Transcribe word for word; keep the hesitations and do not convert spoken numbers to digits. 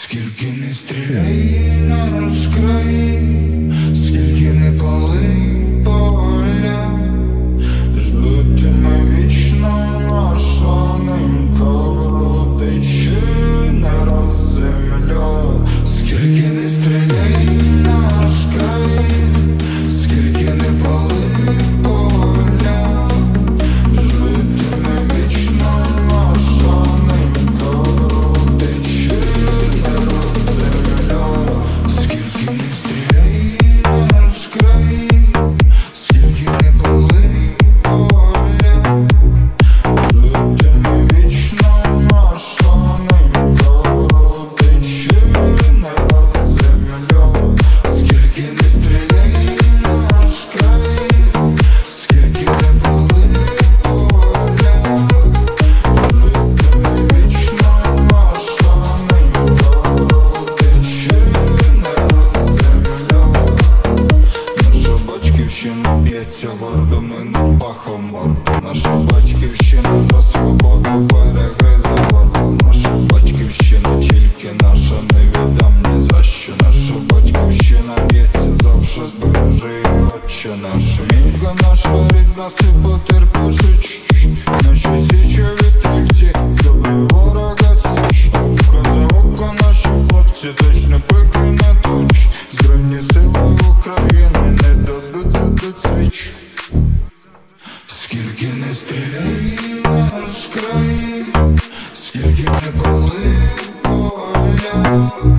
Скільки не стріляй на розкраї, скільки не пали поля, ждутиме вічно наша ненька родичина раз земля. Скільки не стріляй на розкраї, скільки не пали поля, ждутиме вічно наша ненька родичина раз земля. Скільки не стріляй на розкраї, скільки не пали поля, ждутиме вічно наша ненька родичина раз земля. Скільки не стріляй на розкраї, скільки не пали поля, ждутиме вічно наша ненька родичина раз земля. Наша батьківщина б'ється гордо, ми не впахом морду. Наша батьківщина за свободу перегризе горло. Наша батьківщина тільки наша, не віддам ні за що. Наша батьківщина б'ється завше, збережи її, отче наш. Мінька наша рідна, ти потерпиш чуть-чуть. Наші січові стрільці, добрі ворога січ. Око за око наші хлопці точно пеклі не точать. Збройні сили України не дадуть задуть свіч. Скільки не стріляй на розкраї, скільки не пали поля,